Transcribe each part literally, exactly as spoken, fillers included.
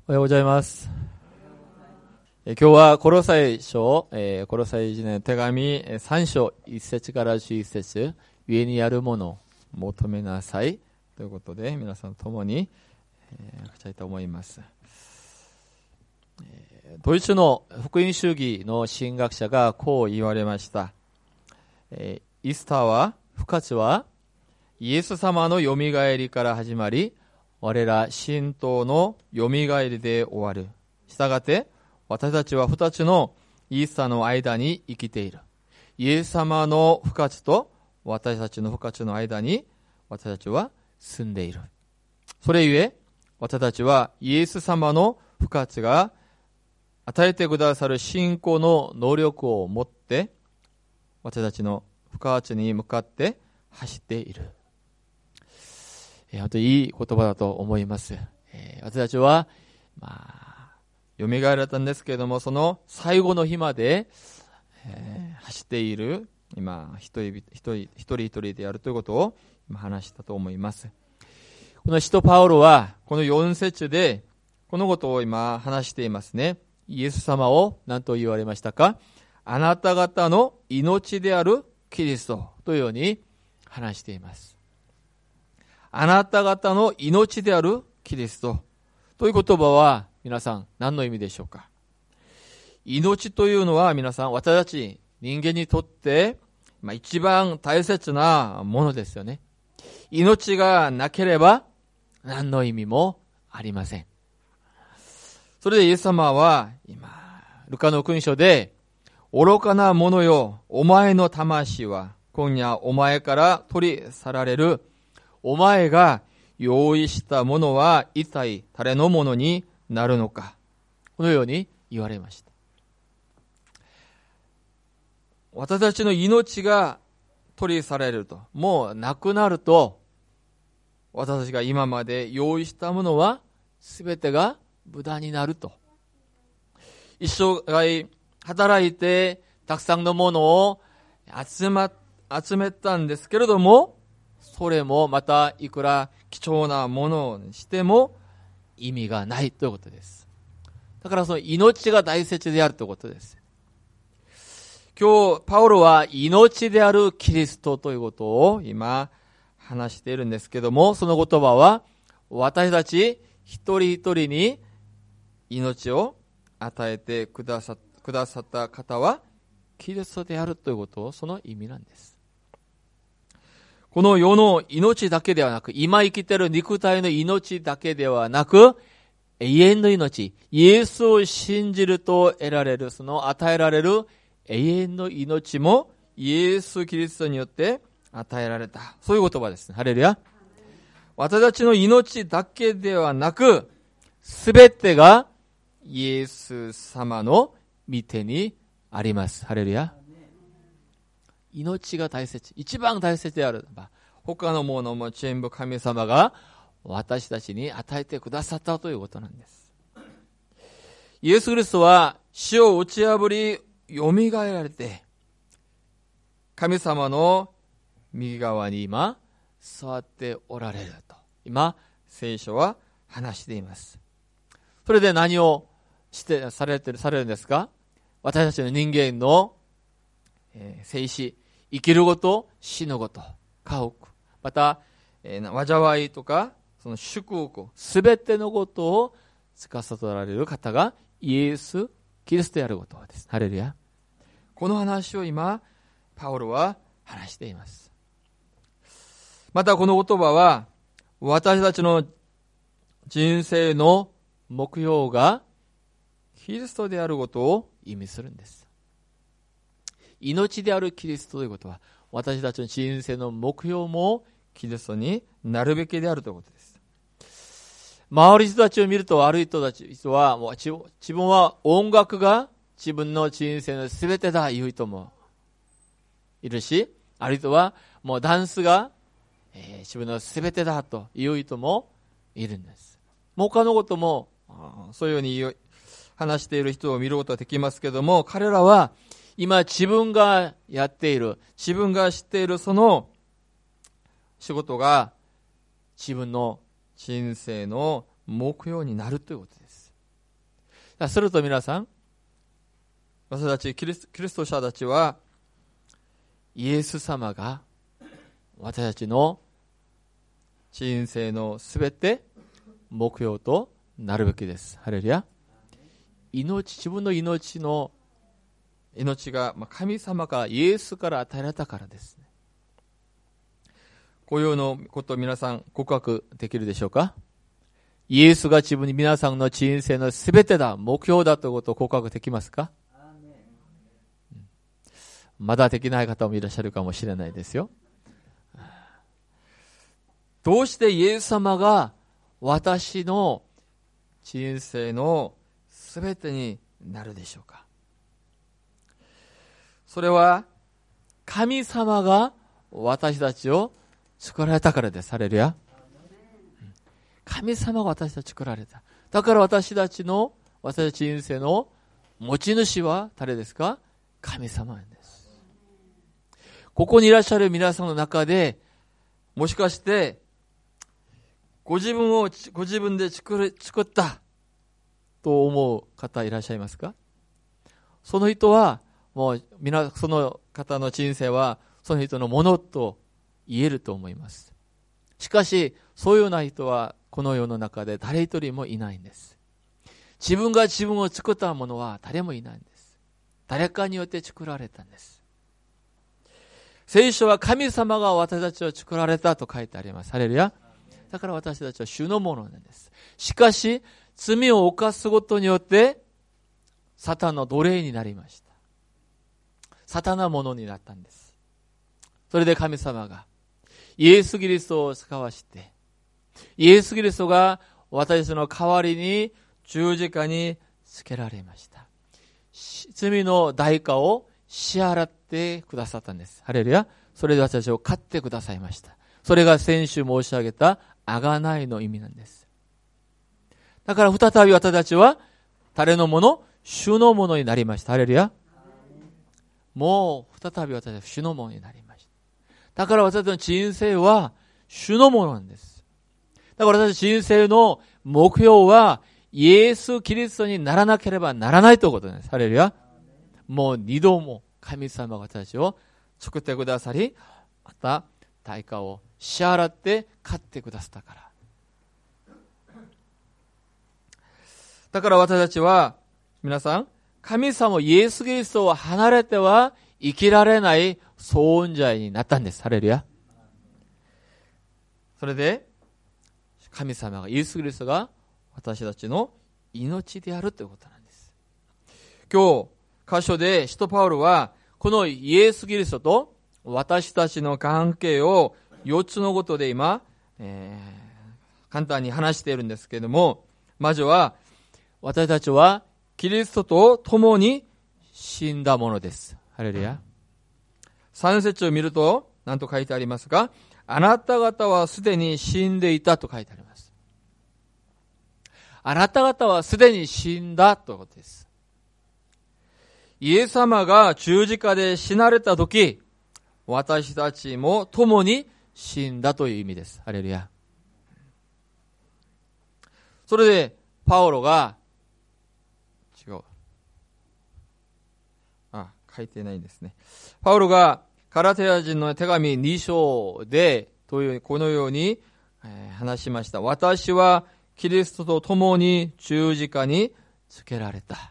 おはようございます。え今日はコロサイ書、えー、コロサイ人の手紙さん章いっ節からじゅういっ節、上にあるものを求めなさいということで、皆さんと共に、えー、書きたいと思います。えー、ドイツの福音主義の神学者がこう言われました。えー、イスターは、復活はイエス様のよみがえりから始まり、我ら信徒のよみがえりで終わる。したがって私たちは二つのイースターの間に生きている。イエス様の復活と私たちの復活の間に私たちは住んでいる。それゆえ私たちはイエス様の復活が与えてくださる信仰の能力を持って私たちの復活に向かって走っている。本当にいい言葉だと思います。えー、私たちは、まあ、蘇られたんですけれども、その最後の日まで、えー、走っている、今、一人一人、一人一人であるということを今話したと思います。この使徒パウロは、このよん節で、このことを今話していますね。イエス様を何と言われましたか？あなた方の命であるキリストというように話しています。あなた方の命であるキリストという言葉は皆さん何の意味でしょうか？命というのは皆さん私たち人間にとってまあ一番大切なものですよね。命がなければ何の意味もありません。それでイエス様は今ルカの福音書で愚かな者よ、お前の魂は今夜お前から取り去られる。お前が用意したものは一体誰のものになるのか。このように言われました。私たちの命が取り去られると、もうなくなると、私たちが今まで用意したものは全てが無駄になると。一生涯働いてたくさんのものを集ま、集めたんですけれども、それもまたいくら貴重なものにしても意味がないということです。だからその命が大切であるということです。今日パウロは命であるキリストということを今話しているんですけども、その言葉は私たち一人一人に命を与えてくださ、くださった方はキリストであるということを、その意味なんです。この世の命だけではなく、今生きている肉体の命だけではなく、永遠の命、イエスを信じると得られる、その与えられる永遠の命もイエス・キリストによって与えられた。そういう言葉ですね。ハレルヤ。私たちの命だけではなく、すべてがイエス様の御手にあります。ハレルヤ。命が大切、一番大切である。他のものも全部神様が私たちに与えてくださったということなんです。イエス・キリストは死を打ち破りよみがえられて、神様の右側に今座っておられると今聖書は話しています。それで何をしてされてるされるんですか？私たちの人間の、えー、生死、生きること、死ぬこと、家屋、また、えー、災いとか、その祝福、すべてのことを司られる方がイエス・キリストであることです。ハレルヤ。この話を今、パウロは話しています。またこの言葉は、私たちの人生の目標がキリストであることを意味するんです。命であるキリストということは、私たちの人生の目標もキリストになるべきであるということです。周り人たちを見ると、悪い人たち人はもう自分は音楽が自分の人生の全てだいう人もいるし、ある人はもうダンスが、えー、自分の全てだという人もいるんです。もう他のこともそういうように話している人を見ることができますけども、彼らは今自分がやっている、自分が知っているその仕事が自分の人生の目標になるということです。 すると皆さん、私たちキリス、キリスト者たちは、イエス様が私たちの人生のすべて目標となるべきです。ハレルヤ。命、自分の命の命が神様からイエスから与えられたからですね。こういうのことを皆さん告白できるでしょうか？イエスが自分に皆さんの人生のすべてだ、目標だということを告白できますか？うん、まだできない方もいらっしゃるかもしれないですよ。どうしてイエス様が私の人生のすべてになるでしょうか？それは神様が私たちを作られたからです。ハレルヤ。神様が私たちを作られた。だから私たちの、私たち人生の持ち主は誰ですか？神様なんです。ここにいらっしゃる皆さんの中で、もしかしてご自分をご自分で作る、作ったと思う方いらっしゃいますか？その人はもう皆、その方の人生はその人のものと言えると思います。しかしそういうような人はこの世の中で誰一人もいないんです。自分が自分を作ったものは誰もいないんです。誰かによって作られたんです。聖書は神様が私たちを作られたと書いてあります。ハレルヤ。だから私たちは主のものなんです。しかし罪を犯すことによってサタンの奴隷になりました。サタンなものになったんです。それで神様がイエス・キリストを使わしてイエス・キリストが私たちの代わりに十字架につけられました。罪の代価を支払ってくださったんです。ハレルヤ。それで私たちを買ってくださいました。それが先週申し上げた贖いの意味なんです。だから再び私たちは誰のもの？主のものになりました。ハレルヤ。もう再び私たちは主のものになりました。だから私たちの人生は主のものなんです。だから私たち人生の目標はイエス・キリストにならなければならないということなんです。ハレルヤ。もう二度も神様が私たちを作ってくださり、また代価を支払って買ってくださったから。だから私たちは皆さん、神様イエス・キリストを離れては生きられない存在になったんです。ハレルヤ。それで神様がイエス・キリストが私たちの命であるということなんです。今日箇所で使徒パウロはこのイエス・キリストと私たちの関係をよっつのことで今、えー、簡単に話しているんですけれども、まずは私たちはキリストと共に死んだものです。ハレルヤ。さん節を見ると何と書いてありますか？あなた方はすでに死んでいたと書いてあります。あなた方はすでに死んだということです。イエス様が十字架で死なれたとき、私たちも共に死んだという意味です。ハレルヤ。それでパウロが違うあ書いてないんですね。パウロがガラテヤ人の手紙に章でというこのように話しました。私はキリストと共に十字架につけられた。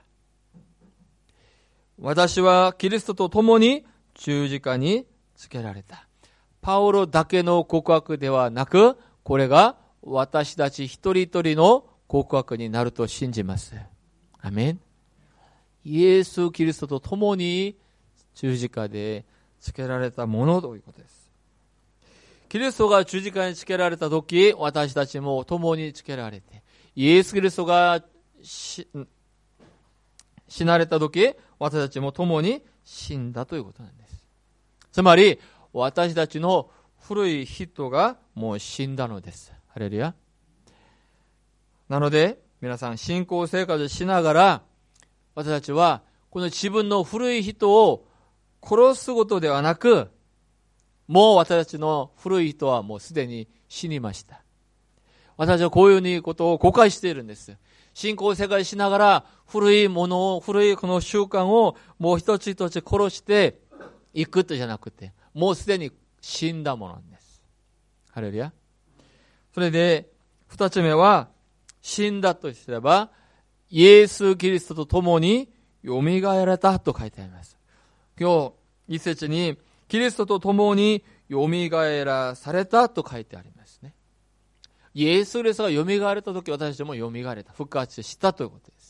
私はキリストと共に十字架につけられた。パウロだけの告白ではなく、これが私たち一人一人の告白になると信じます。アメン。イエス・キリストと共に十字架でつけられたものということです。キリストが十字架につけられたとき、私たちも共につけられて、イエス・キリストが死なれたとき、私たちも共に死んだということなんです。つまり、私たちの古い人がもう死んだのです。ハレルヤ。なので、皆さん、信仰生活しながら、私たちは、この自分の古い人を殺すことではなく、もう私たちの古い人はもうすでに死にました。私たちはこういうことを誤解しているんです。 信仰生活しながら古いものを、古いこの習慣をもう一つ一つ殺していくとじゃなくて、もうすでに死んだものなんです。ハレルヤ。それで二つ目は、死んだとすればイエス・キリストと共によみがえられたと書いてあります。今日一節にキリストと共によみがえらされたと書いてありますね。イエス・キリストがよみがえれたとき、私たちもよみがえれた、復活したということです。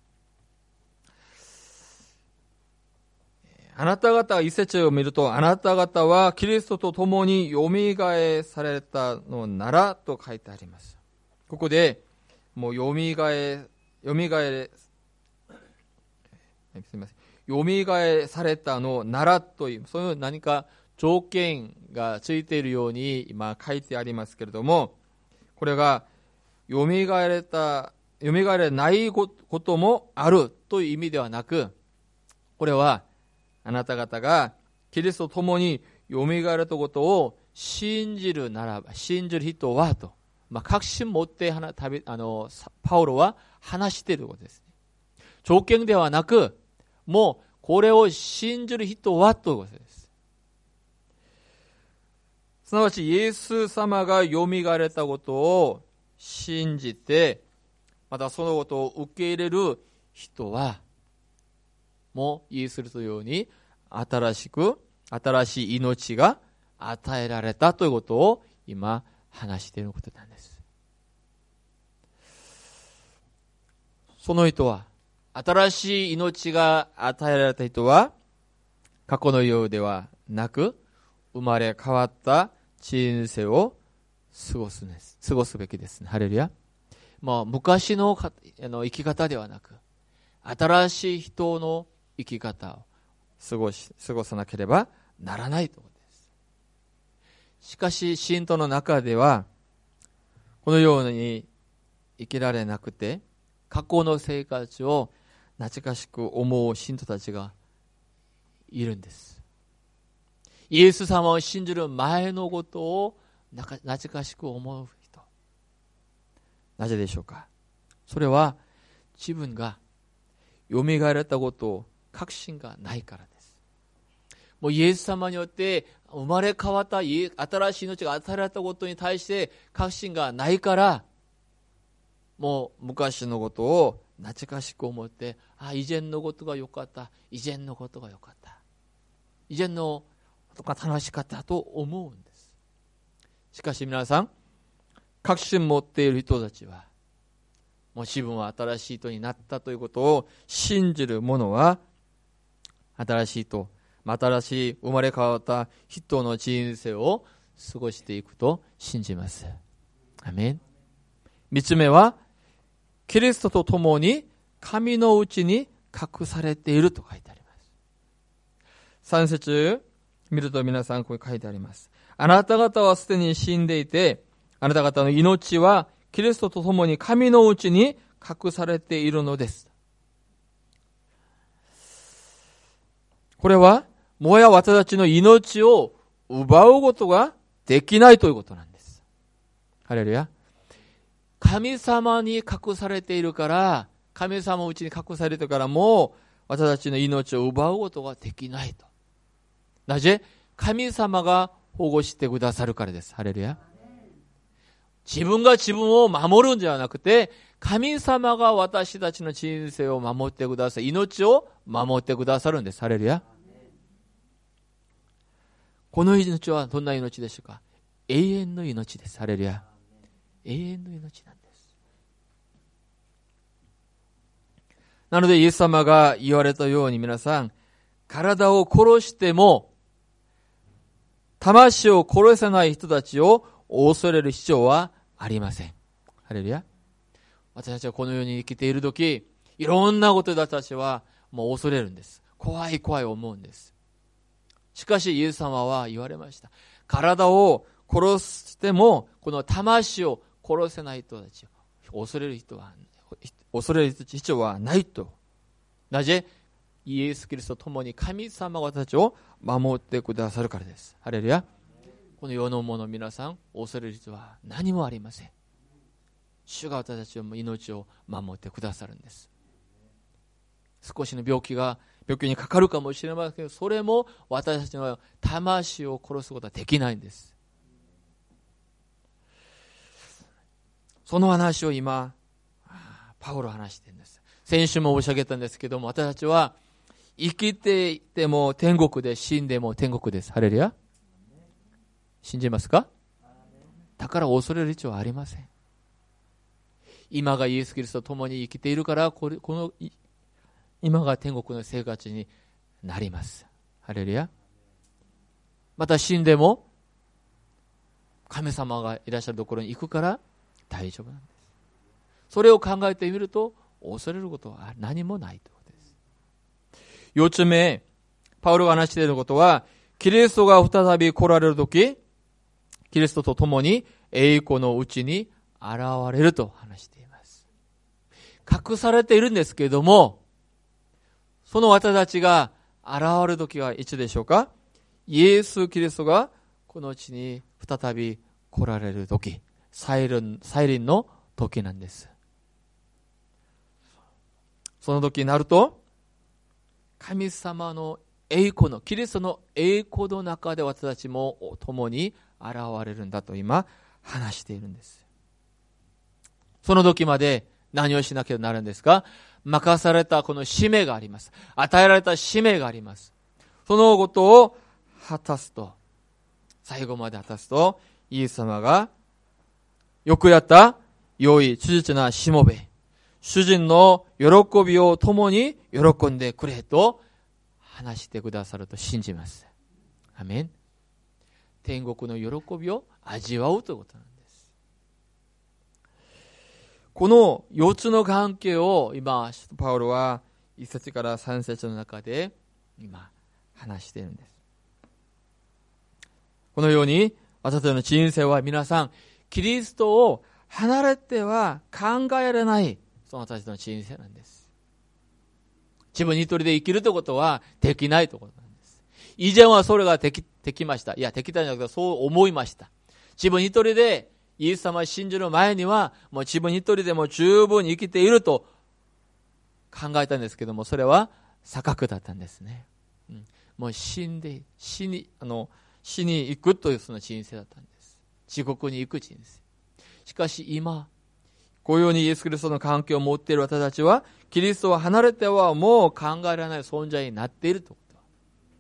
あなた方、一節を見ると、あなた方はキリストと共によみがえされたのならと書いてあります。ここでもうよみがえよみがえすみませんよみがえされたのならという、そういう何か条件がついているように今書いてありますけれども、これがよみがえれたよみがえれないこともあるという意味ではなく、これはあなた方がキリストと共によみがえるということを信じるならば、信じる人はと、まあ、確信持ってあのパウロは話していることです。条件ではなく、もうこれを信じる人はということです。すなわちイエス様がよみがえられたことを信じて、またそのことを受け入れる人は、もうイエスというように新しく新しい命が与えられたということを今話していることなんです。その人は、新しい命が与えられた人は、過去のようではなく、生まれ変わった人生を過ごすんです。過ごすべきですね。ハレルヤ。まあ、昔の生き方ではなく、新しい人の生き方を過ごし、過ごさなければならないということです。しかし、信徒の中では、このように生きられなくて、過去の生活を懐かしく思う信徒たちがいるんです。イエス様を信じる前のことを懐かしく思う人。なぜでしょうか。それは自分がよみがえられたことを確信がないからです。もうイエス様によって生まれ変わった新しい命が与えられたことに対して確信がないから、もう昔のことを懐かしく思って、あ、以前のことが良かった、以前のことが良かった、以前のことが楽しかったと思うんです。しかし皆さん、確信持っている人たちは、もう自分は新しい人になったということを信じる者は、新しい人、新しい生まれ変わった人の人生を過ごしていくと信じます。アメン。三つ目は、キリストと共に神のうちに隠されていると書いてあります。三節見ると皆さんこう書いてあります。あなた方はすでに死んでいて、あなた方の命はキリストと共に神のうちに隠されているのです。これはもはや私たちの命を奪うことができないということなんです。ハレルヤ。神様に隠されているから、神様のうちに隠されているからもう私たちの命を奪うことができないと。なぜ？神様が保護してくださるからです。ハレルヤ。自分が自分を守るんじゃなくて、神様が私たちの人生を守ってください。命を守ってくださるんです。ハレルヤ。この命はどんな命でしょうか？永遠の命です。ハレルヤ。永遠の命なんです。なのでイエス様が言われたように、皆さん、体を殺しても魂を殺せない人たちを恐れる必要はありません。ハレルヤ。私たちはこの世に生きているとき、いろんなことで私たちはもう恐れるんです。怖い怖い思うんです。しかしイエス様は言われました。体を殺してもこの魂を殺せない人たちを恐れる人は恐れる必要はないと。なぜ？イエス・キリストと共に神様が私たちを守ってくださるからです。ハレルヤ。この世のもの皆さん恐れる必要は何もありません。 主が私たちの命を守ってくださるんです。少しの病気が病気にかかるかもしれませんけど、それも私たちの魂を殺すことはできないんです。その話を今パウロは話しているんです。先週も申し上げたんですけども、私たちは生きていても天国で、死んでも天国です。ハレルヤ。信じますか？だから恐れる必要はありません。今がイエス・キリストと共に生きているから、これこの今が天国の生活になります。ハレルヤ。また死んでも神様がいらっしゃるところに行くから大丈夫なんです。それを考えてみると、恐れることは何もないということです。四つ目、パウロが話していることは、キリストが再び来られるとき、キリストと共に栄光のうちに現れると話しています。隠されているんですけれども、その私たちが現れるときはいつでしょうか？イエス・キリストがこの地に再び来られるとき、再臨、再臨の時なんです。その時になると、神様の栄光の、キリストの栄光の中で私たちも共に現れるんだと今話しているんです。その時まで何をしなきゃなるんですか？任されたこの使命があります。与えられた使命があります。そのことを果たすと、最後まで果たすと、イエス様がよくやった良い忠実なしもべ、主人の喜びを共に喜んでくれと話してくださると信じます。アメン。天国の喜びを味わうということなんです。このよっつの関係を今パウロはいっ節からさん節の中で今話しているんです。このように私たちの人生は皆さんキリストを離れては考えられない、その私たちの人生なんです。自分一人で生きるということはできないということなんです。以前はそれができ、できました。いや、できたんじゃなくてそう思いました。自分一人でイエス様を信じる前にはもう自分一人でも十分に生きていると考えたんですけども、それは錯覚だったんですね。うん、もう死んで死にあの死に行くというその人生だったんです。地獄に行く人生。しかし今このようにイエス・キリストの関係を持っている私たちはキリストを離れてはもう考えられない存在になっているということ。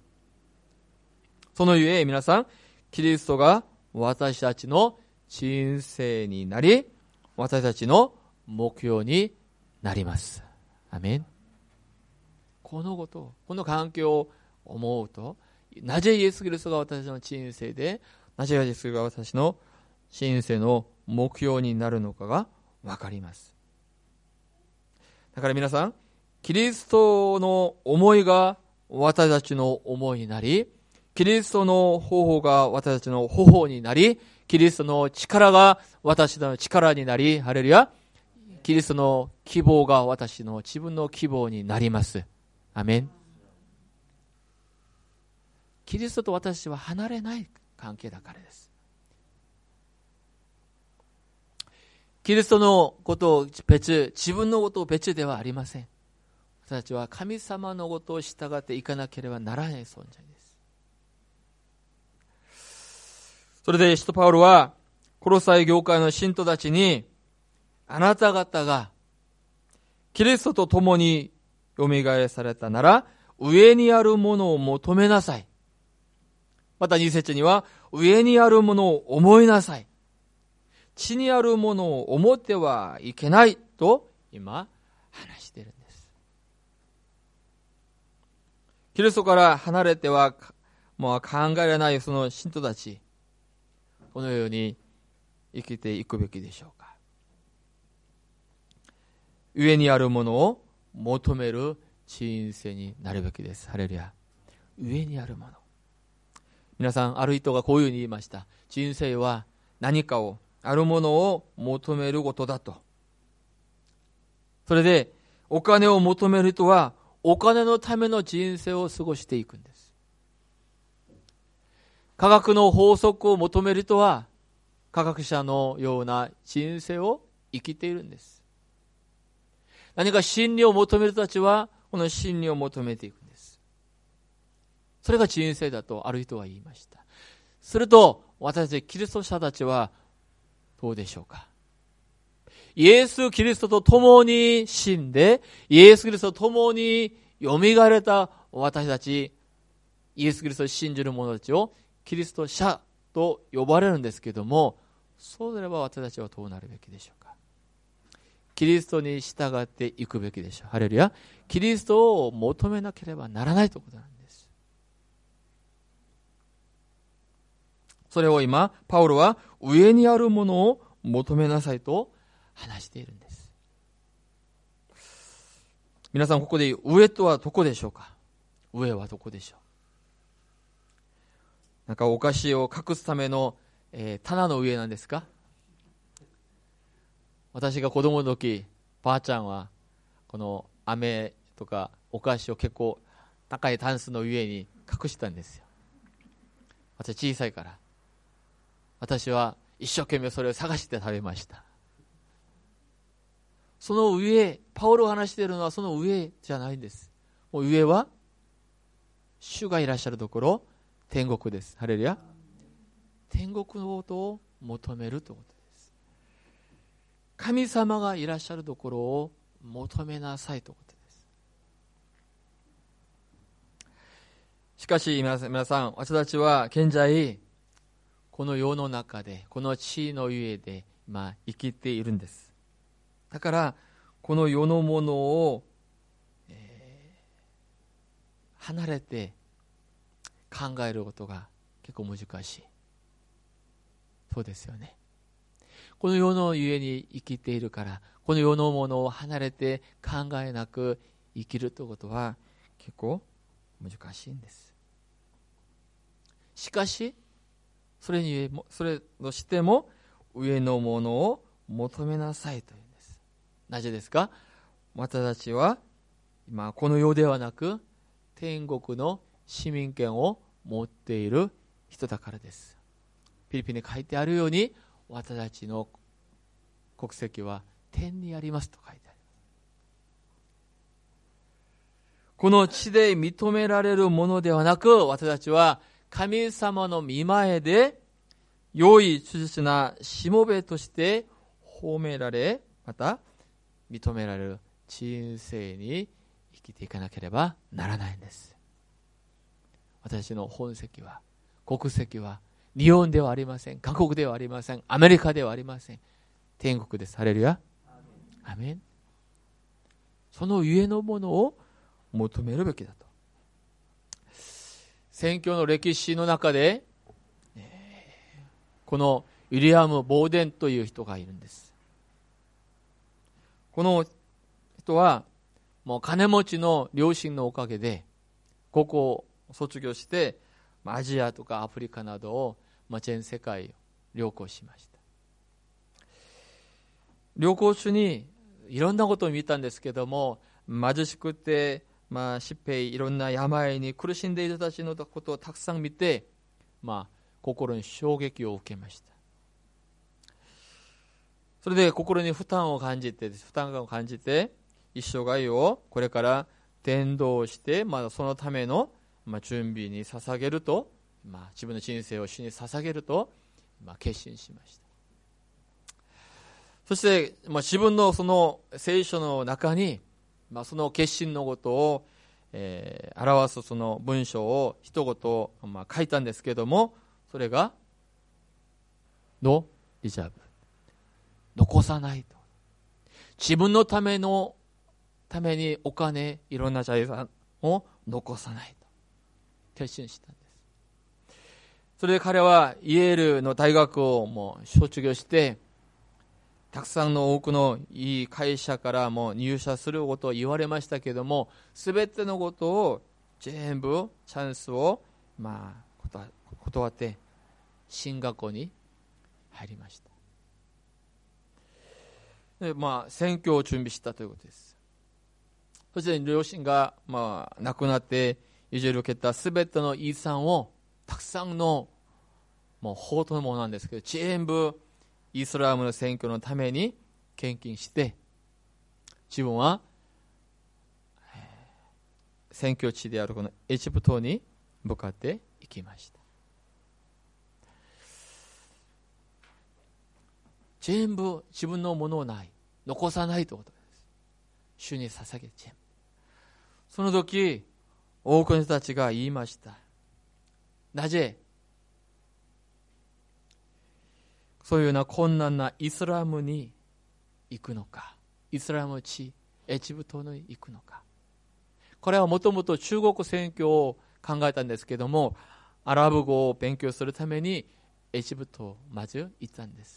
そのゆえ皆さん、キリストが私たちの人生になり、私たちの目標になります。アメン。このこと、この関係を思うと、なぜイエス・キリストが私の人生で、なぜイエス・キリストが私の人生の目標になるのかがわかります。だから皆さん、キリストの思いが私たちの思いになり、キリストの方法が私たちの方法になり、キリストの力が私の力になり、ハレルヤ、キリストの希望が私の自分の希望になります。アメン。キリストと私は離れない関係だからです。キリストのことを別、自分のことを別ではありません。私たちは神様のことを従っていかなければならない存在です。それで使徒パウロはコロサイ教会の信徒たちに、あなた方がキリストと共によみがえされたなら上にあるものを求めなさい。またに節には上にあるものを思いなさい。地にあるものを思ってはいけないと今話しているんです。キリストから離れてはもう考えられないその信徒たち、このように生きていくべきでしょうか。上にあるものを求める人生になるべきです。ハレルヤ。上にあるもの。皆さん、ある人がこういうふうに言いました。人生は何かを、あるものを求めることだと。それで、お金を求める人は、お金のための人生を過ごしていくんです。科学の法則を求める人は、科学者のような人生を生きているんです。何か真理を求める人たちはこの真理を求めていくんです。それが人生だとある人は言いました。すると私たちキリスト者たちはどうでしょうか。イエス・キリストと共に死んで、イエス・キリストと共によみがえれた私たち、イエス・キリストを信じる者たちをキリスト者と呼ばれるんですけども、そうなれば私たちはどうなるべきでしょうか。キリストに従っていくべきでしょう。ハレルヤ。キリストを求めなければならないということなんです。それを今パウロは上にあるものを求めなさいと話しているんです。皆さん、ここで上とはどこでしょうか。上はどこでしょう。なんかお菓子を隠すための、えー、棚の上なんですか。私が子供の時、ばあちゃんはこの飴とかお菓子を結構高いタンスの上に隠したんですよ。私小さいから。私は一生懸命それを探して食べました。その上、パウロが話しているのはその上じゃないんです。もう上は主がいらっしゃるところ、天国です。ハレルヤ。天国のことを求めるということです。神様がいらっしゃるところを求めなさいということです。しかし皆さん、皆さん私たちは現在この世の中で、この地の上で今生きているんです。だからこの世のものを、えー、離れて考えることが結構難しい。そうですよね。この世の上に生きているから、この世のものを離れて考えなく生きるということは結構難しいんです。しかしそれにそれとしても上のものを求めなさいというんです。なぜですか。私たちは今この世ではなく天国の市民権を持っている人だからです。ピリピに書いてあるように、私たちの国籍は天にありますと書いてある。この地で認められるものではなく、私たちは神様の御前で良い忠実なしもべとして褒められ、また認められる人生に生きていかなければならないんです。私の本籍は、国籍は日本ではありません。韓国ではありません。アメリカではありません。天国です。ハレルヤ。アメン。その上のものを求めるべきだと。宣教の歴史の中で、このウィリアム・ボーデンという人がいるんです。この人はもう金持ちの両親のおかげで高校を卒業してアジアとかアフリカなどを、まあ、全世界を旅行しました。旅行中にいろんなことを見たんですけども、貧しくて、まあ、疾病、いろんな病に苦しんでいる人たちのことをたくさん見て、まあ、心に衝撃を受けました。それで心に負担を感じて、負担を感じて、一生涯をこれから伝道して、まあ、そのための、まあ、準備に捧げると、まあ、自分の人生を主に捧げると、まあ、決心しました。そして、まあ、自分のその聖書の中に、まあ、その決心のことを、えー、表すその文章を一言、まあ、書いたんですけども、それがノーリザーブ、残さないと。自分のためのためにお金、いろんな財産を残さないと決心したんです。それで彼はイェールの大学をもう卒業して、たくさんの多くのいい会社からも入社することを言われましたけども、すべてのことを全部チャンスをまあ断って進学校に入りました。で、まあ選挙を準備したということです。そして両親がまあ亡くなって譲り受けたすべての遺産を、たくさんのもう宝刀のものなんですけど、全部イスラムの選挙のために献金して、自分は宣教地であるこのエジプトに向かって行きました。全部自分のものをない、残さないということです。主に捧げ全部。その時、多くの人たちが言いました。なぜそういうような困難なイスラムに行くのか、イスラム地エジプトに行くのか。これはもともと中国宣教を考えたんですけども、アラブ語を勉強するためにエジプトをまず行ったんです。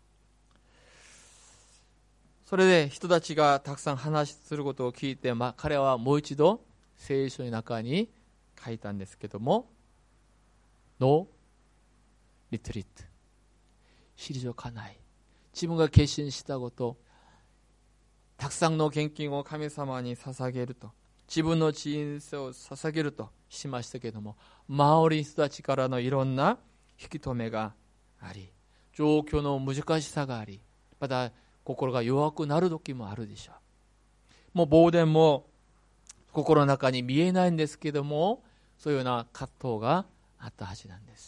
それで人たちがたくさん話することを聞いて、まあ、彼はもう一度聖書の中に書いたんですけども、ノーリトリート、退かない、自分が決心したこと、たくさんの献金を神様に捧げると、自分の人生を捧げるとしましたけども、周りの人たちからのいろんな引き止めがあり、状況の難しさがあり、また心が弱くなる時もあるでしょう。もう暴言も心の中に見えないんですけども、そういうような葛藤があったはずなんです。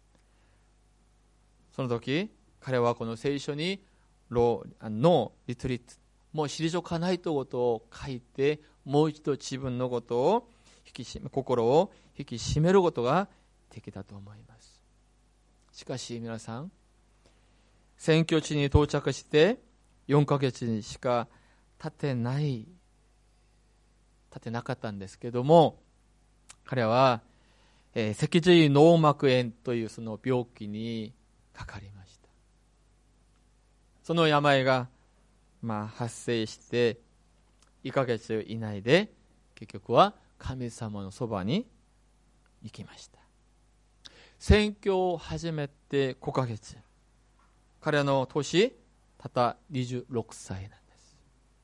その時彼はこの聖書にノーリトリート、もう退かないということを書いて、もう一度自分のことを引き締め、心を引き締めることができたと思います。しかし皆さん、宣教地に到着してよんかげつにしか経ってない経ってなかったんですけども、彼は、えー、脊髄脳膜炎というその病気にかかりました。その病が、まあ、発生していっかげつ以内で結局は神様のそばに行きました。宣教を始めてごかげつ、彼の年たったにじゅうろくさいなんです。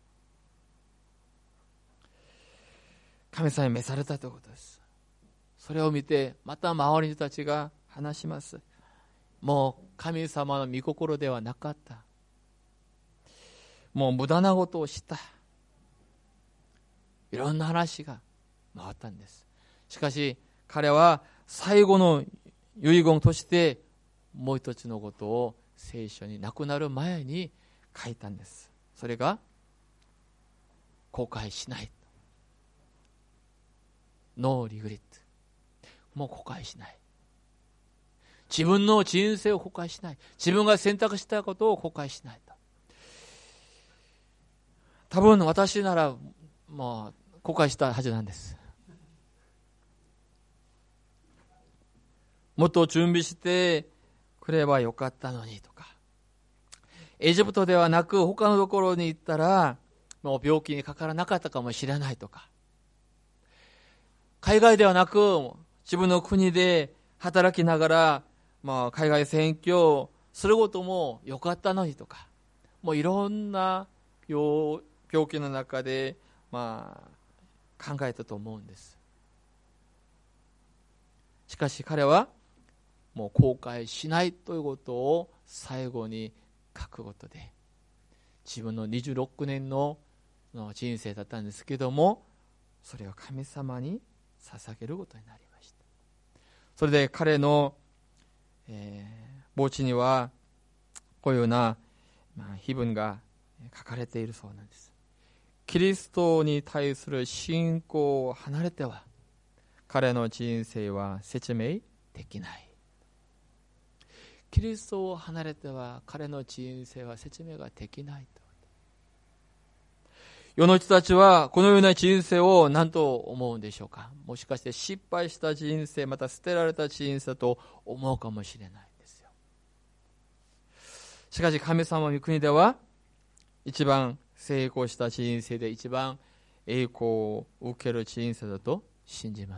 神様に召されたということです。それを見てまた周りの人たちが話します。もう神様の御心ではなかった、もう無駄なことをした、いろんな話が回ったんです。しかし彼は最後の遺言としてもう一つのことを聖書に亡くなる前に書いたんです。それが後悔しない、ノーリグレット、もう後悔しない、自分の人生を後悔しない、自分が選択したことを後悔しないと。多分私ならもう後悔したはずなんです。もっと準備してくればよかったのにとか、エジプトではなく他のところに行ったらもう病気にかからなかったかもしれないとか、海外ではなく自分の国で働きながら、まあ、海外宣教することもよかったのにとか、もういろんな病気の中で、まあ、考えたと思うんです。しかし彼はもう後悔しないということを最後に書くことで、自分のにじゅうろくねんの人生だったんですけども、それを神様に捧げることになりました。それで彼の、えー、墓地にはこういうような、まあ、碑文が書かれているそうなんです。キリストに対する信仰を離れては彼の人生は説明できない。キリストを離れては彼の人生は説明ができないと。世の人たちはこのような人生を何と思うんでしょうか。もしかして失敗した人生、また捨てられた人生と思うかもしれないんですよ。しかし神様の御国では一番成功した人生で一番栄光を受ける人生だと信じます。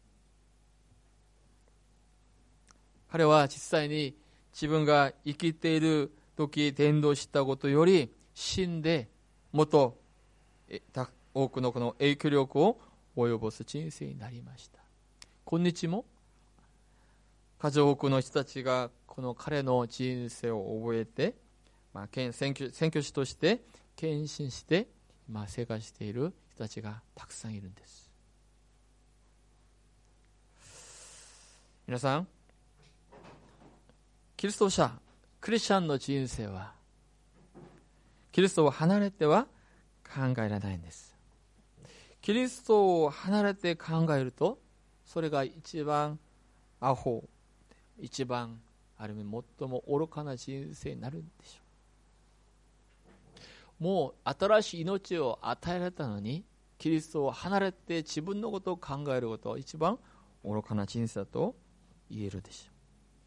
彼は実際に自分が生きている時伝道したことより死んでもっと多くのこの影響力を及ぼす人生になりました。今日も数多くの人たちがこの彼の人生を覚えてまあ、選挙、選挙師として献身して今生活している人たちがたくさんいるんです。皆さん、キリスト者、クリスチャンの人生はキリストを離れては考えられないんです。キリストを離れて考えると、それが一番アホ、一番ある意味最も愚かな人生になるんでしょう。もう新しい命を与えられたのに、キリストを離れて自分のことを考えることは一番愚かな人生だと言えるでしょ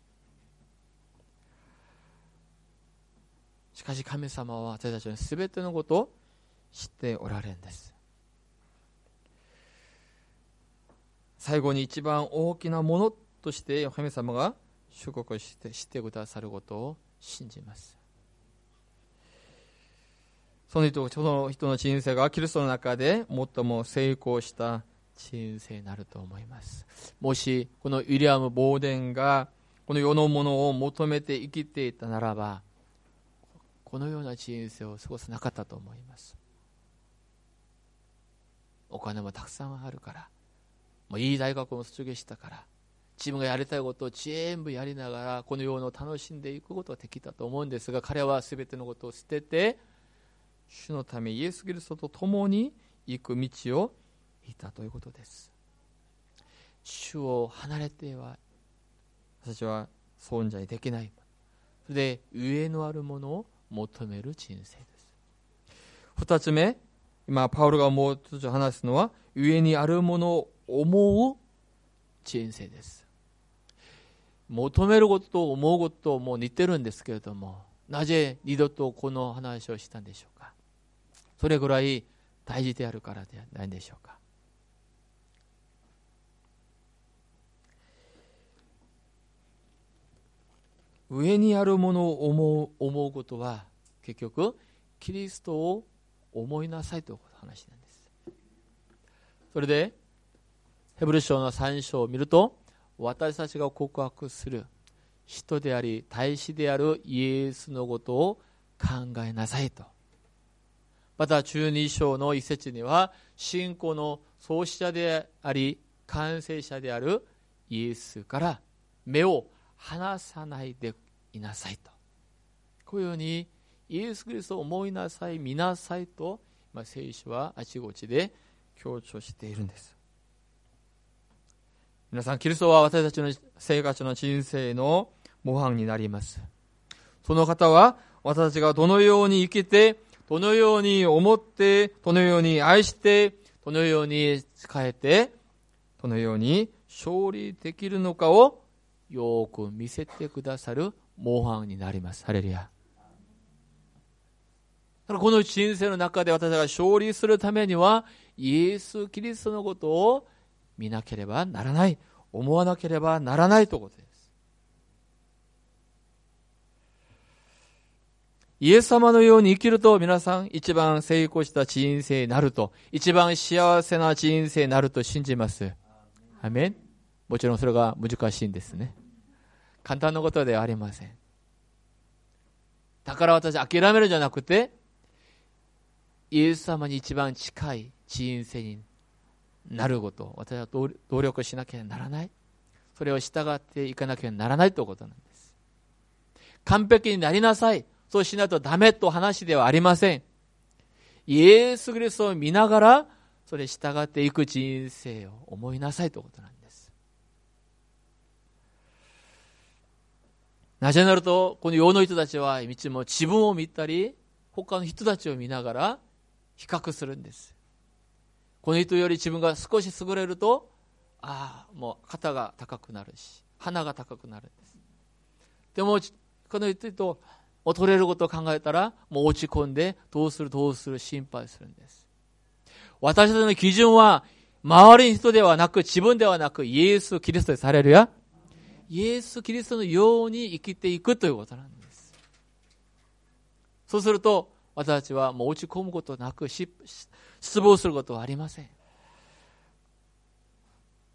う。しかし神様は私たちのすべてのことを知っておられるんです。最後に一番大きなものとして神様が祝福してしてくださることを信じます。その人、その人の人生がキリストの中で最も成功した人生になると思います。もしこのウィリアム・ボーデンがこの世のものを求めて生きていたならば、このような人生を過ごさなかったと思います。お金もたくさんあるから、もういい大学も卒業したから、自分がやりたいことを全部やりながらこの世のを楽しんでいくことができたと思うんですが、彼は全てのことを捨てて主のためイエス・キリストと共に行く道を行ったということです。主を離れては私は存在できない。それで上のあるものを求める人生です。二つ目、今パウロがもう一つ話すのは上にあるものを思う人生です。求めることと思うことも似てるんですけれども、なぜ二度とこの話をしたんでしょうか。それぐらい大事であるからではないでしょうか。上にあるものを思う、思うことは結局キリストを思いなさいという話なんです。それでヘブル書のさん章を見ると、私たちが告白する人であり大使であるイエスのことを考えなさいと。またじゅうに章の一節には、信仰の創始者であり完成者であるイエスから目を離さないでいなさいと。こういうようにイエス・キリストを思いなさい、見なさいと、まあ、聖書はあちこちで強調しているんです。皆さん、キリストは私たちの生活の人生の模範になります。その方は私たちがどのように生きて、どのように思って、どのように愛して、どのように仕えて、どのように勝利できるのかをよく見せてくださる模範になります。ハレルヤ。この人生の中で私が勝利するためには、イエス・キリストのことを見なければならない、思わなければならないということです。イエス様のように生きると、皆さん一番成功した人生になると、一番幸せな人生になると信じます。アメン。もちろんそれが難しいんですね。簡単なことではありません。だから私諦めるんじゃなくて、イエス様に一番近い人生になることを私は努力しなきゃならない。それを従っていかなきゃならないということなんです。完璧になりなさい、そうしないとダメと話ではありません。イエス・キリストを見ながらそれに従っていく人生を思いなさいということなんです。なぜなると、この世の人たちはいつも自分を見たり他の人たちを見ながら比較するんです。この人より自分が少し優れると、ああ、もう肩が高くなるし、鼻が高くなるんです。でも、この人と劣れることを考えたら、もう落ち込んで、どうするどうする心配するんです。私たちの基準は、周りの人ではなく、自分ではなく、イエス・キリストでされるや、イエス・キリストのように生きていくということなんです。そうすると、私たちはもう落ち込むことなく、失望することはありません。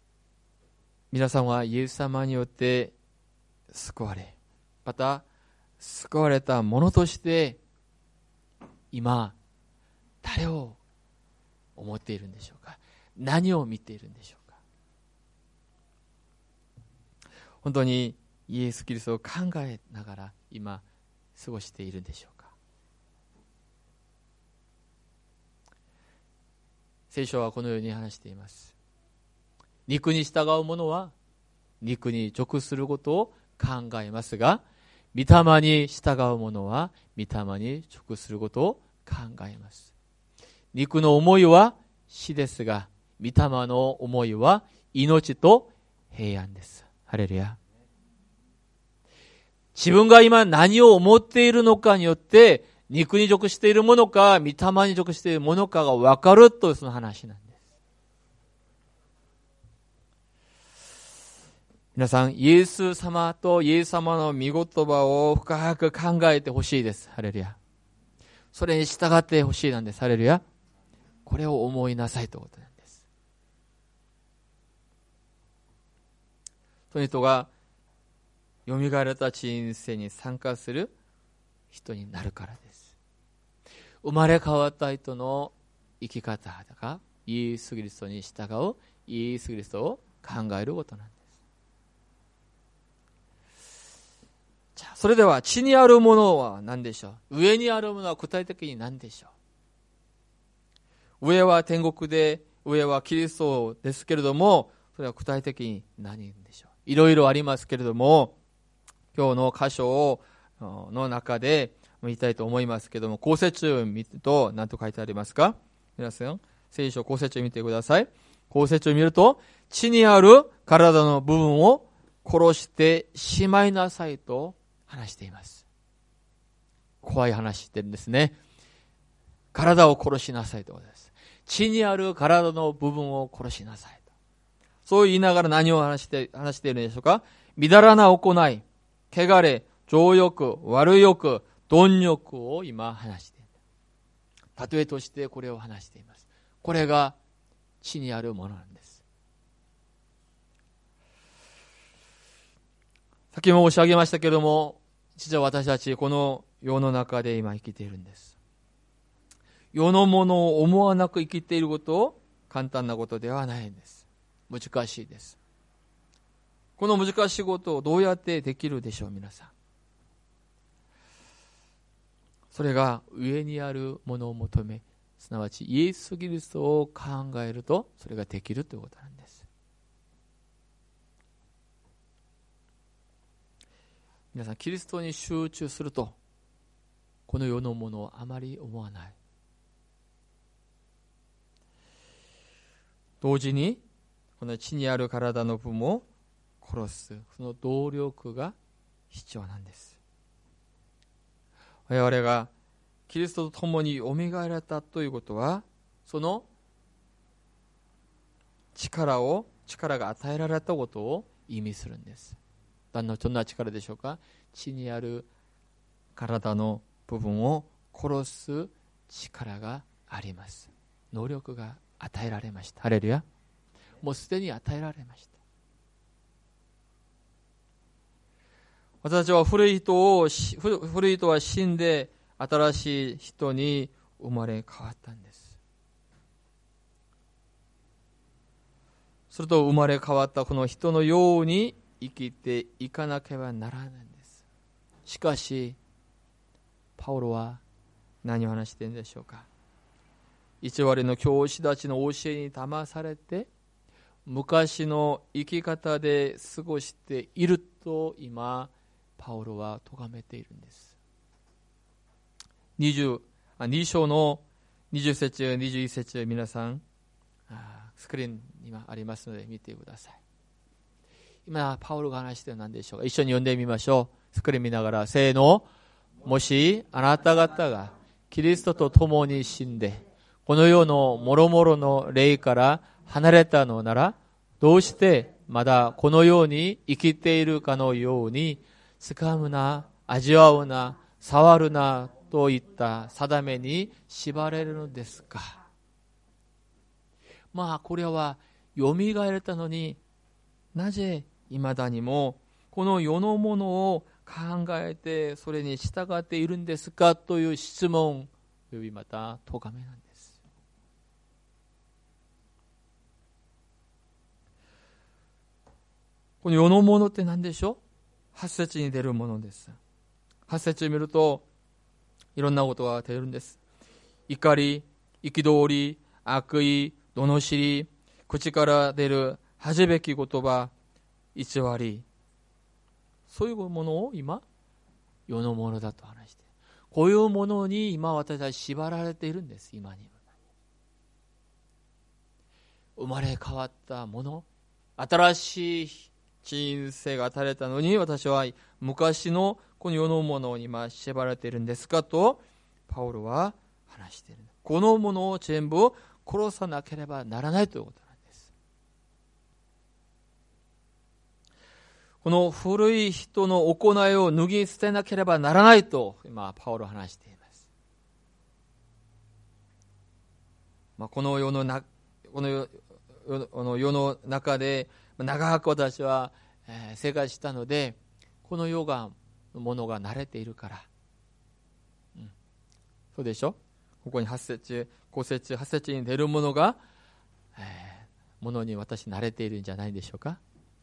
皆さんはイエス様によって救われ、また救われたものとして今誰を思っているんでしょうか。何を見ているんでしょうか。本当にイエス・キリストを考えながら今過ごしているんでしょうか。聖書はこのように話しています。肉に従う者は肉に属することを考えますが、御霊に従う者は御霊に属することを考えます。肉の思いは死ですが、御霊の思いは命と平安です。ハレルヤ。自分が今何を思っているのかによって、肉に属しているものか、御霊に属しているものかが分かるというその話なんです。皆さん、イエス様とイエス様の御言葉を深く考えてほしいです。ハレルヤ。それに従ってほしいなんです。ハレルヤ。これを思いなさいということなんです。その人がよみがえられた人生に参加する人になるからです。生まれ変わった人の生き方だが、イエス・キリストに従う、イエス・キリストを考えることなんです。じゃあ、それでは地にあるものは何でしょう。上にあるものは具体的に何でしょう。上は天国で、上はキリストですけれども、それは具体的に何でしょう。いろいろありますけれども、今日の箇所の中で見たいと思いますけれども、公説中を見ると何と書いてありますか。皆さん、聖書公説中を見てください。公説中を見ると、地にある体の部分を殺してしまいなさいと話しています。怖い話してるんですね。体を殺しなさいということです。地にある体の部分を殺しなさいと。そう言いながら何を話して、話しているんでしょうか。みだらな行い、汚れ、情欲、悪欲、貪欲を今話している。例えとしてこれを話しています。これが地にあるものなんです。さっきも申し上げましたけれども、実は私たちこの世の中で今生きているんです。世のものを思わなく生きていることを簡単なことではないんです。難しいです。この難しいことをどうやってできるでしょう、皆さん。それが上にあるものを求め、すなわちイエス・キリストを考えるとそれができるということなんです。皆さん、キリストに集中するとこの世のものをあまり思わない。同時にこの地にある体の部分を殺す、その動力が必要なんです。我々がキリストと共によみがえられたということは、その力を力が与えられたことを意味するんです。どんな力でしょうか。地にある体の部分を殺す力があります。能力が与えられました。ハレルヤ。もうすでに与えられました。私たちは古い人を古い人は死んで新しい人に生まれ変わったんです。すると生まれ変わったこの人のように生きていかなければならないんです。しかしパウロは何を話しているんでしょうか。偽りの教師たちの教えに騙されて昔の生き方で過ごしていると今パウロは咎めているんです。にじゅう、あに章のにじゅう節にじゅういち節、皆さんスクリーンにありますので見てください。今パウロが話しているのは何でしょうか。一緒に読んでみましょう。スクリーン見ながら、せーの。もしあなた方がキリストと共に死んでこの世の諸々の霊から離れたのなら、どうしてまだこのように生きているかのように、掴むな、味わうな、触るなといった定めに縛れるのですか。まあこれはよみがえれたのに、なぜ未だにもこの世のものを考えてそれに従っているんですかという質問およびまた咎めなんです。この世のものって何でしょう？八節に出るものです。八節を見るといろんなことが出るんです。怒り、憤り、悪意、罵り、口から出る恥べき言葉、偽り、そういうものを今世のものだと話して、こういうものに今私たち縛られているんです。今に生まれ変わったもの、新しい人生が与えられたのに、私は昔のこの世のものに今縛られているんですかとパウロは話している。このものを全部殺さなければならないということなんです。この古い人の行いを脱ぎ捨てなければならないと今パウロは話しています。まあ、この世のなこの世この世の中で長く私は生活したので、この世がものが慣れているから、うん、そうでしょ。ここにはち節、ご節、はち節に出るものが、えー、ものに私慣れているんじゃないでしょうか。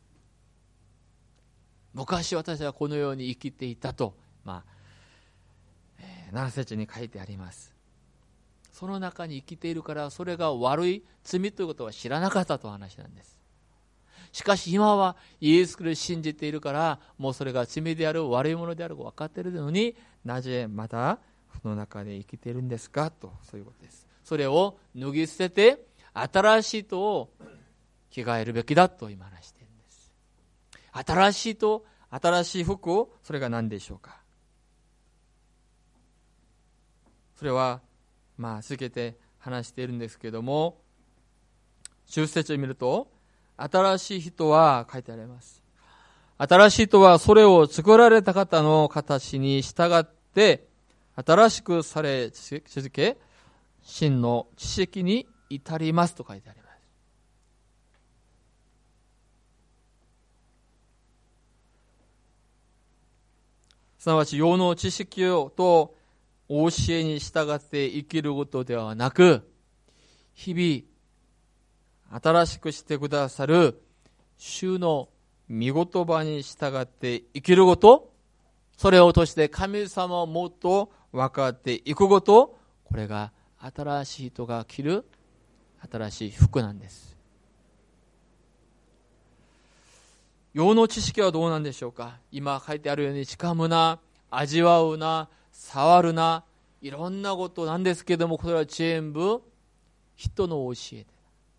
昔私はこのように生きていたと、まあえー、なな節に書いてあります。その中に生きているから、それが悪い罪ということは知らなかったという話なんです。しかし今はイエス・キリストを信じているから、もうそれが罪である、悪いものであると分かっているのに、なぜまたその中で生きているんですかと、そういうことです。それを脱ぎ捨てて新しい人を着替えるべきだと今話しているんです。新しいと新しい服を、それが何でしょうか。それはまあ続けて話しているんですけれども、じゅっ節を見ると、新しい人は書いてあります。新しい人はそれを作られた方の形に従って新しくされ続け、真の知識に至りますと書いてあります。すなわち世の知識と教えに従って生きることではなく、日々新しくしてくださる主の御言葉に従って生きること、それを通して神様をもっと分かっていくこと、これが新しい人が着る新しい服なんです。世の知識はどうなんでしょうか。今書いてあるように、掴むな、味わうな、触るな、いろんなことなんですけども、これは全部人の教えで、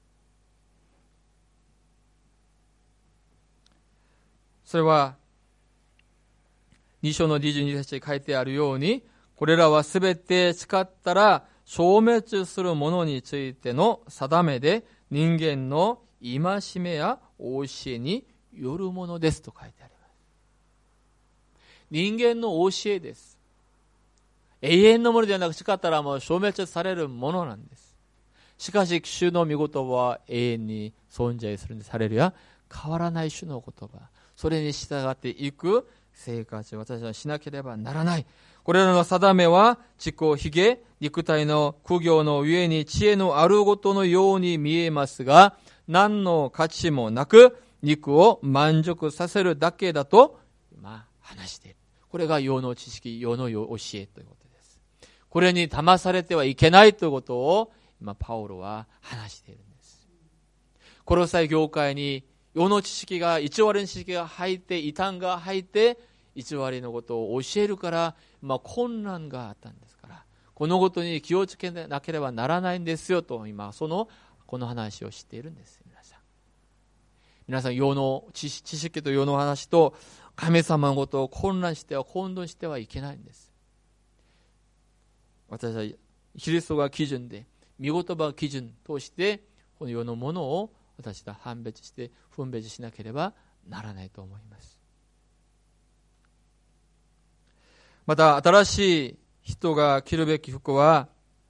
それはに章のにじゅうに節に書いてあるように、これらはすべて使ったら消滅するものについての定めで、人間の戒めや教えによるものですと書いてあります。人間の教えです。永遠のものではなく、使ったらもう消滅されるものなんです。しかし主の御言葉は永遠に存在するんで、されるや変わらない主の言葉、それに従っていく生活を私はしなければならない。これらの定めは自己卑下、肉体の苦行の上に知恵のあることのように見えますが、何の価値もなく肉を満足させるだけだと今話している。これが世の知識、世の教えということです。これに騙されてはいけないということを今パウロは話しているんです。コロサイ教会に世の知識が、偽りの知識が入って、異端が入って偽りのことを教えるから、まあ、混乱があったんですから、このことに気をつけなければならないんですよと、今そのこの話をしているんです。皆さん皆さん世の知識と世の話と神様のことを混乱しては混同してはいけないんです。私はキリストが基準で、御言葉が基準としてこの世のものを私は判別して分別しなければならないと思います。また新しい人が着るべき服は、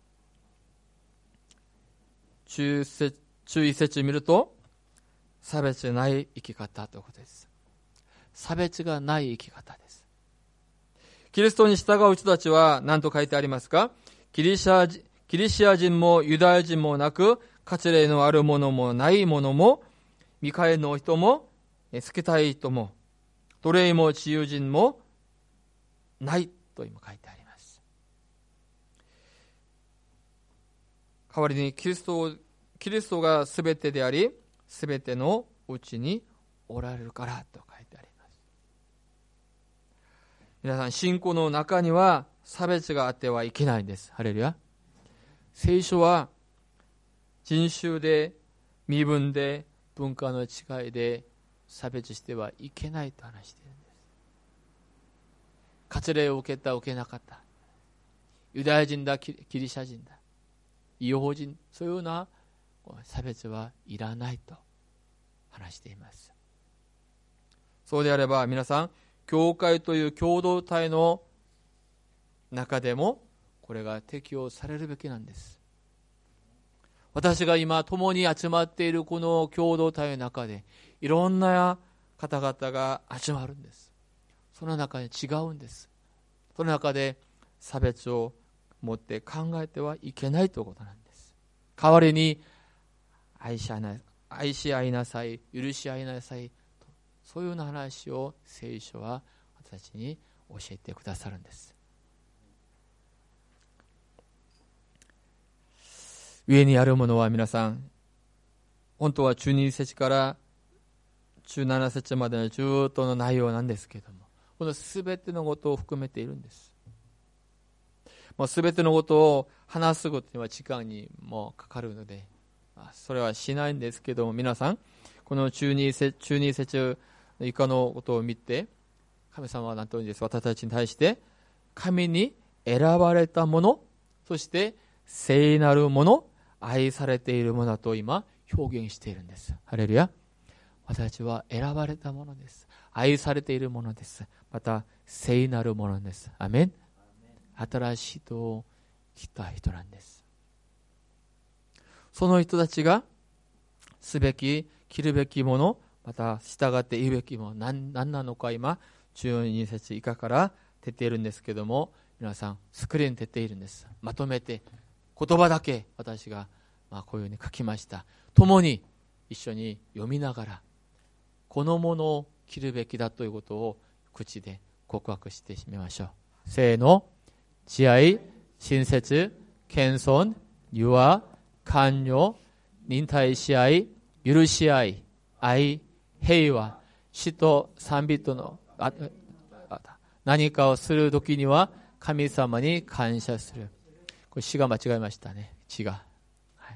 中一節を見ると、差別ない生き方ということです。差別がない生き方です。 キリストに従う人たちは何と書いてありますか？キリシア、キリシア人もユダヤ人もなく、割礼のあるものもないものも、未開の人も、スケタイ人も、奴隷も自由人もないと今書いてあります。代わりにキリスト、キリストがすべてであり、すべてのうちにおられるからと書いてあります。皆さん、信仰の中には差別があってはいけないんです。ハレルヤ。聖書は人種で、身分で、文化の違いで差別してはいけないと話しているんです。割礼を受けた、受けなかった。ユダヤ人だ、キリシャ人だ。異邦人、そういうような差別はいらないと話しています。そうであれば皆さん、教会という共同体の中でもこれが適用されるべきなんです。私が今共に集まっているこの共同体の中でいろんな方々が集まるんです。その中に違うんです。その中で差別を持って考えてはいけないということなんです。代わりに愛し合いな、愛し合いなさい、許し合いなさい、そういうような話を聖書は私たちに教えてくださるんです。上にあるものは皆さん、本当はじゅうに節からじゅうなな節までのずっとの内容なんですけれども、このすべてのことを含めているんです。すべてのことを話すことには時間にもかかるので、それはしないんですけども、皆さん、このじゅうに節以下のことを見て、神様は何と言うんですか？私たちに対して、神に選ばれたもの、そして聖なるもの、愛されているものだと今表現しているんです。ハレルヤ。私たちは選ばれたものです。愛されているものです。また聖なるものです。アメン。新しい人を来た人なんです。その人たちがすべき、着るべきもの、また従って言うべきもの、何, 何なのか今じゅうに節以下から出ているんですけども、皆さんスクリーンに出ているんです。まとめて言葉だけ私がまあこういうふうに書きました。共に一緒に読みながら、このものを着るべきだということを口で告白してみましょう。せーの。慈愛、親切、謙遜、融和、寛容、忍耐し合い、許し合い、愛、平和、死と賛美とのああ何かをするときには神様に感謝する。これ詩が間違えましたね。詩が、はい、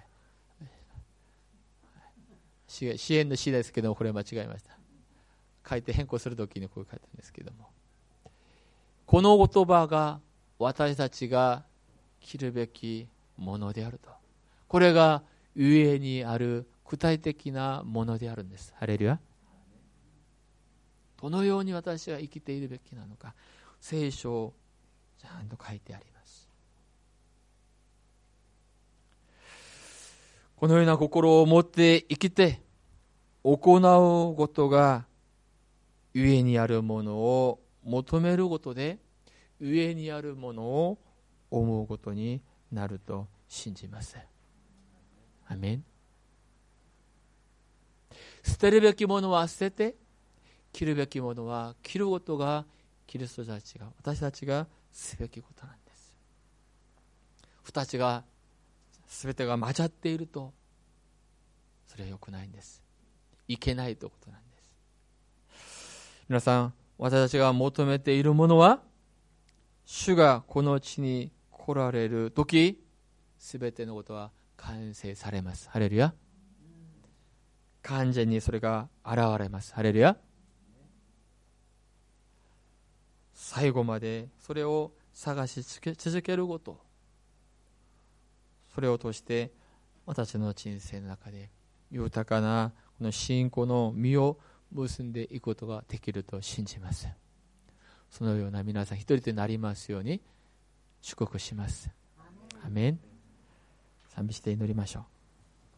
詩詩篇の詩ですけども、これ間違えました。書いて変更するときにこう書いたんですけども、この言葉が私たちが着るべきものであると。これが上にある具体的なものであるんです。ハレルヤ。どのように私は生きているべきなのか、聖書をちゃんと書いてあります。このような心を持って生きて行うことが、上にあるものを求めることで上にあるものを思うことになると信じます。アメン。捨てるべきものは捨てて、着るべきものは着ることがキリストたちが、私たちがすべきことなんです。二つが全てが混ざっていると、それは良くないんです。いけないということなんです。皆さん、私たちが求めているものは、主がこの地に来られるとき、すべてのことは完成されます。ハレルヤ。完全にそれが現れます。ハレルヤ。最後までそれを探し続けること、それを通して私の人生の中で豊かなこの信仰の実を結んでいくことができると信じます。そのような皆さん一人となりますように祝福します。アメン。賛美して祈りましょう。